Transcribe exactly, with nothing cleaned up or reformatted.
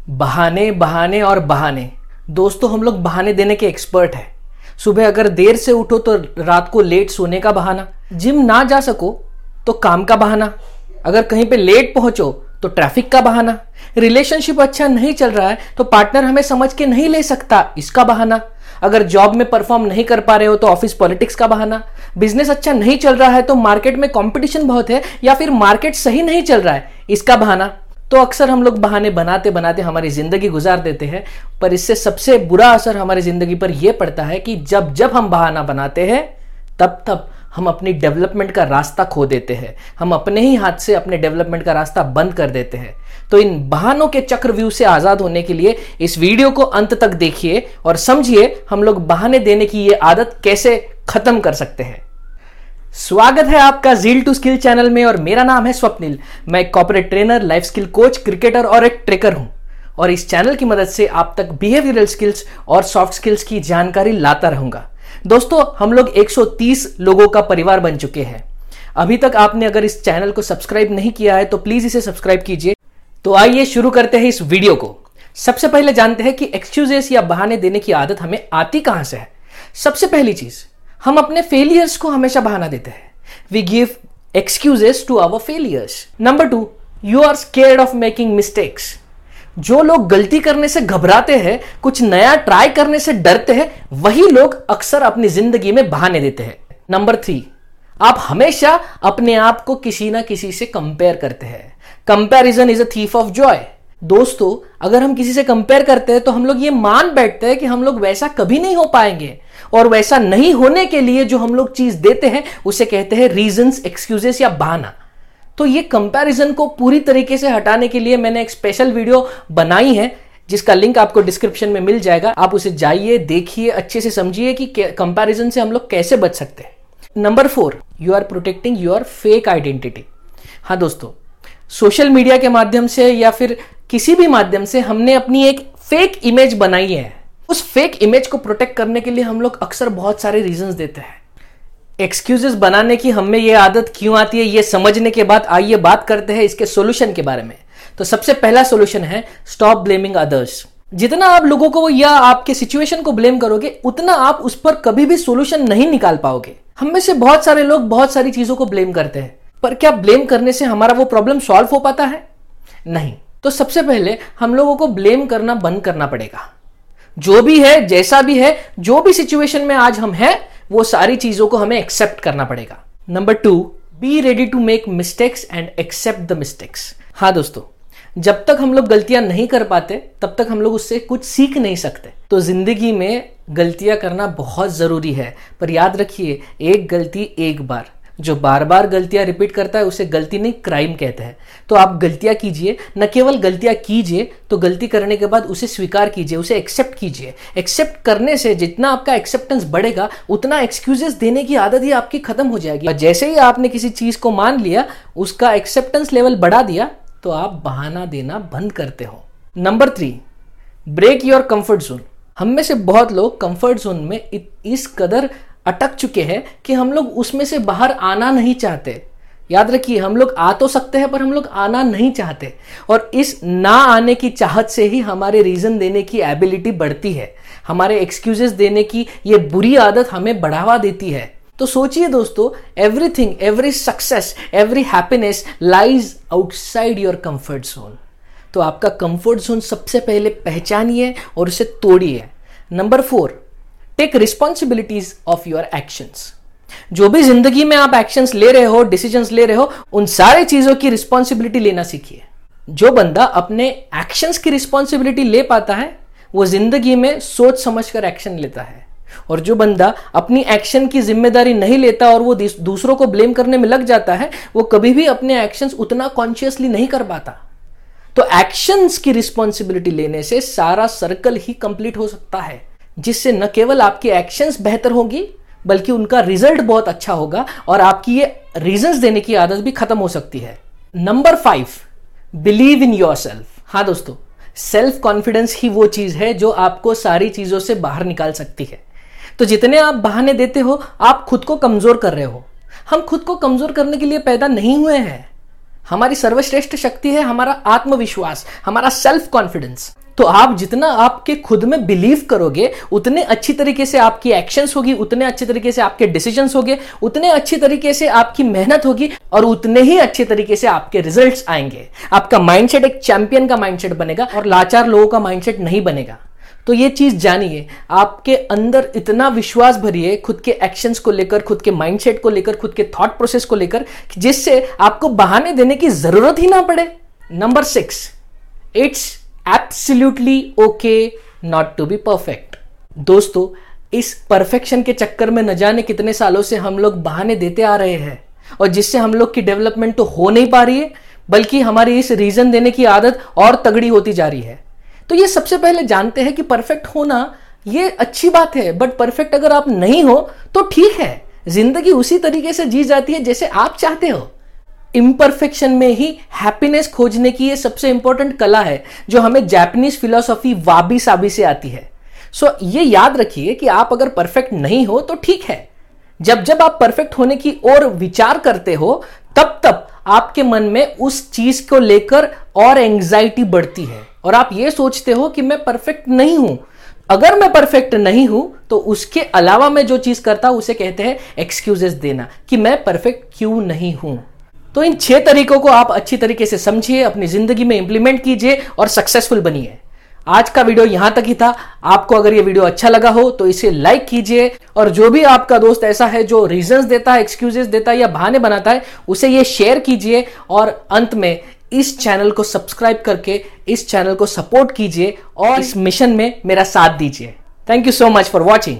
बहाने बहाने और बहाने। दोस्तों, हम लोग बहाने देने के एक्सपर्ट हैं। सुबह अगर देर से उठो तो रात को लेट सोने का बहाना, जिम ना जा सको तो काम का बहाना, अगर कहीं पे लेट पहुंचो तो ट्रैफिक का बहाना, रिलेशनशिप अच्छा नहीं चल रहा है तो पार्टनर हमें समझ के नहीं ले सकता, इसका बहाना, अगर जॉब में परफॉर्म नहीं कर पा रहे हो तो ऑफिस पॉलिटिक्स का बहाना, बिजनेस अच्छा नहीं चल रहा है तो मार्केट में कंपटीशन बहुत है या फिर मार्केट सही नहीं चल रहा है, इसका बहाना। तो अक्सर हम लोग बहाने बनाते बनाते हमारी जिंदगी गुजार देते हैं, पर इससे सबसे बुरा असर हमारी जिंदगी पर यह पड़ता है कि जब जब हम बहाना बनाते हैं तब तब हम अपनी डेवलपमेंट का रास्ता खो देते हैं। हम अपने ही हाथ से अपने डेवलपमेंट का रास्ता बंद कर देते हैं। तो इन बहानों के चक्रव्यूह से आजाद होने के लिए इस वीडियो को अंत तक देखिए और समझिए हम लोग बहाने देने की ये आदत कैसे खत्म कर सकते हैं। स्वागत है आपका ज़ील टू स्किल चैनल में और मेरा नाम है स्वप्निल। मैं एक corporate trainer, life skill coach, cricketer और एक ट्रेकर हूं और इस चैनल की मदद से आप तक बिहेवियरल स्किल्स और सॉफ्ट स्किल्स की जानकारी लाता रहूंगा। दोस्तों, हम लोग एक सौ तीस लोगों का परिवार बन चुके हैं। अभी तक आपने अगर इस चैनल को सब्सक्राइब नहीं किया है तो प्लीज इसे सब्सक्राइब कीजिए। तो आइए शुरू करते हैं इस वीडियो को। सबसे पहले जानते हैं कि एक्सक्यूजेस या बहाने देने की आदत हमें आती कहां से है। सबसे पहली चीज, हम अपने फेलियर्स को हमेशा बहाना देते हैं। We give excuses to our failures. Number two, you are scared of making mistakes. जो लोग गलती करने से घबराते हैं, कुछ नया ट्राई करने से डरते हैं, वही लोग अक्सर अपनी जिंदगी में बहाने देते हैं। नंबर थ्री, आप हमेशा अपने आप को किसी ना किसी से कंपेयर करते हैं। Comparison is a thief of joy. दोस्तों, अगर हम किसी से कंपेयर करते हैं तो हम लोग ये मान बैठते हैं कि हम लोग वैसा कभी नहीं हो पाएंगे और वैसा नहीं होने के लिए जो हम लोग चीज देते हैं उसे कहते हैं रीजंस, एक्सक्यूजेस या बहाना। तो ये कंपैरिजन को पूरी तरीके से हटाने के लिए मैंने एक स्पेशल वीडियो बनाई है जिसका लिंक आपको डिस्क्रिप्शन में मिल जाएगा। आप उसे जाइए, देखिए, अच्छे से समझिए कि कंपैरिजन से हम लोग कैसे बच सकते हैं। Number four, you are protecting your fake identity. हाँ दोस्तों, सोशल मीडिया के माध्यम से या फिर किसी भी माध्यम से हमने अपनी एक फेक इमेज बनाई है। उस फेक इमेज को प्रोटेक्ट करने के लिए हम लोग अक्सर बहुत सारे रीजंस देते हैं। एक्सक्यूजेस बनाने की हमें यह आदत क्यों आती है, यह समझने के बाद आइए बात करते हैं इसके सॉल्यूशन के बारे में। तो सबसे पहला सॉल्यूशन है स्टॉप ब्लेमिंग अदर्स। जितना आप लोगों को या आपके सिचुएशन को ब्लेम करोगे उतना आप उस पर कभी भी सॉल्यूशन नहीं निकाल पाओगे। हम में से बहुत सारे लोग बहुत सारी चीजों को ब्लेम करते हैं, पर क्या ब्लेम करने से हमारा वो प्रॉब्लम सॉल्व हो पाता है? नहीं। तो सबसे पहले हम लोगों को ब्लेम करना बंद करना पड़ेगा। जो भी है, जैसा भी है, जो भी सिचुएशन में आज हम हैं, वो सारी चीजों को हमें एक्सेप्ट करना पड़ेगा। Number two, be ready to make mistakes and accept the mistakes. हाँ दोस्तों, जब तक हम लोग गलतियां नहीं कर पाते तब तक हम लोग उससे कुछ सीख नहीं सकते। तो जिंदगी में गलतियां करना बहुत जरूरी है, पर याद रखिए, एक गलती एक बार। जो बार बार गलतियां रिपीट करता है उसे गलती नहीं, क्राइम कहते हैं। तो आप गलतियां कीजिए, न केवल गलतियां कीजिए, तो गलती करने के बाद उसे स्वीकार कीजिए, उसे एक्सेप्ट कीजिए। एक्सेप्ट करने से जितना आपका एक्सेप्टेंस बढ़ेगा उतना एक्सक्यूजेस देने की आदत ही आपकी खत्म हो जाएगी। और जैसे ही आपने किसी चीज को मान लिया, उसका एक्सेप्टेंस लेवल बढ़ा दिया, तो आप बहाना देना बंद करते हो। Number three, break your comfort zone. हम में से बहुत लोग कंफर्ट जोन में इस कदर अटक चुके हैं कि हम लोग उसमें से बाहर आना नहीं चाहते। याद रखिए, हम लोग आ तो सकते हैं पर हम लोग आना नहीं चाहते, और इस ना आने की चाहत से ही हमारे रीजन देने की एबिलिटी बढ़ती है। हमारे एक्सक्यूजेस देने की ये बुरी आदत हमें बढ़ावा देती है। तो सोचिए दोस्तों, everything, every success, every happiness lies outside your comfort zone. तो आपका कंफर्ट जोन सबसे पहले पहचानिए और उसे तोड़िए। Number four, take responsibilities of your actions. जो भी जिंदगी में आप एक्शंस ले रहे हो, डिसीजंस ले रहे हो, उन सारी चीजों की रिस्पॉन्सिबिलिटी लेना सीखिए। जो बंदा अपने एक्शंस की रिस्पॉन्सिबिलिटी ले पाता है वो जिंदगी में सोच समझकर एक्शन लेता है, और जो बंदा अपनी एक्शन की जिम्मेदारी नहीं लेता और वो दूसरों को ब्लेम करने में लग जाता है, वो कभी भी अपने एक्शंस उतना कॉन्शियसली नहीं कर पाता। तो एक्शंस की रिस्पॉन्सिबिलिटी लेने से सारा सर्कल ही कंप्लीट हो सकता है, जिससे न केवल आपकी एक्शंस बेहतर होंगी बल्कि उनका रिजल्ट बहुत अच्छा होगा और आपकी ये रीजंस देने की आदत भी खत्म हो सकती है। Number five, believe in yourself. हाँ दोस्तों, सेल्फ कॉन्फिडेंस ही वो चीज है जो आपको सारी चीजों से बाहर निकाल सकती है। तो जितने आप बहाने देते हो, आप खुद को कमजोर कर रहे हो। हम खुद को कमजोर करने के लिए पैदा नहीं हुए हैं। हमारी सर्वश्रेष्ठ शक्ति है हमारा आत्मविश्वास, हमारा सेल्फ कॉन्फिडेंस। तो आप जितना आपके खुद में बिलीव करोगे उतने अच्छी तरीके से आपकी एक्शंस होगी, उतने अच्छे तरीके से आपके डिसीजंस होंगे, उतने अच्छी तरीके से आपकी मेहनत होगी और उतने ही अच्छे तरीके से आपके रिजल्ट्स आएंगे। आपका माइंडसेट एक चैंपियन का माइंडसेट बनेगा और लाचार लोगों का माइंडसेट नहीं बनेगा। तो ये चीज जानिए, आपके अंदर इतना विश्वास भरिए खुद के एक्शंस को लेकर, खुद के माइंडसेट को लेकर, खुद के थॉट प्रोसेस को लेकर, जिससे आपको बहाने देने की जरूरत ही ना पड़े। Number six, it's absolutely okay not to be perfect. दोस्तों, इस परफेक्शन के चक्कर में न जाने कितने सालों से हम लोग बहाने देते आ रहे हैं और जिससे हम लोग की डेवलपमेंट तो हो नहीं पा रही है, बल्कि हमारी इस रीजन देने की आदत और तगड़ी होती जा रही है। तो ये सबसे पहले जानते हैं कि परफेक्ट होना ये अच्छी बात है, बट परफेक्ट अगर आप नहीं हो तो ठीक है, जिंदगी उसी तरीके से जी जाती है जैसे आप चाहते हो। इम्परफेक्शन में ही हैप्पीनेस खोजने की ये सबसे इंपॉर्टेंट कला है, जो हमें जापानीज फिलॉसफी वाबी साबी से आती है। सो so, ये याद रखिए कि आप अगर परफेक्ट नहीं हो तो ठीक है। जब जब आप परफेक्ट होने की ओर विचार करते हो, तब तब आपके मन में उस चीज को लेकर और एंग्जाइटी बढ़ती है और आप ये सोचते हो कि मैं परफेक्ट नहीं हूं। अगर मैं परफेक्ट नहीं हूं तो उसके अलावा मैं जो चीज करता हूं उसे कहते हैं एक्सक्यूजेस देना, कि मैं परफेक्ट क्यों नहीं हूं। तो इन छह तरीकों को आप अच्छी तरीके से समझिए, अपनी जिंदगी में इंप्लीमेंट कीजिए और सक्सेसफुल बनिए। आज का वीडियो यहां तक ही था। आपको अगर ये वीडियो अच्छा लगा हो तो इसे लाइक कीजिए, और जो भी आपका दोस्त ऐसा है जो रीजंस देता है, एक्सक्यूजेस देता है या बहाने बनाता है, उसे ये शेयर कीजिए। और अंत में इस चैनल को सब्सक्राइब करके इस चैनल को सपोर्ट कीजिए और इस मिशन में मेरा साथ दीजिए। Thank you so much for watching.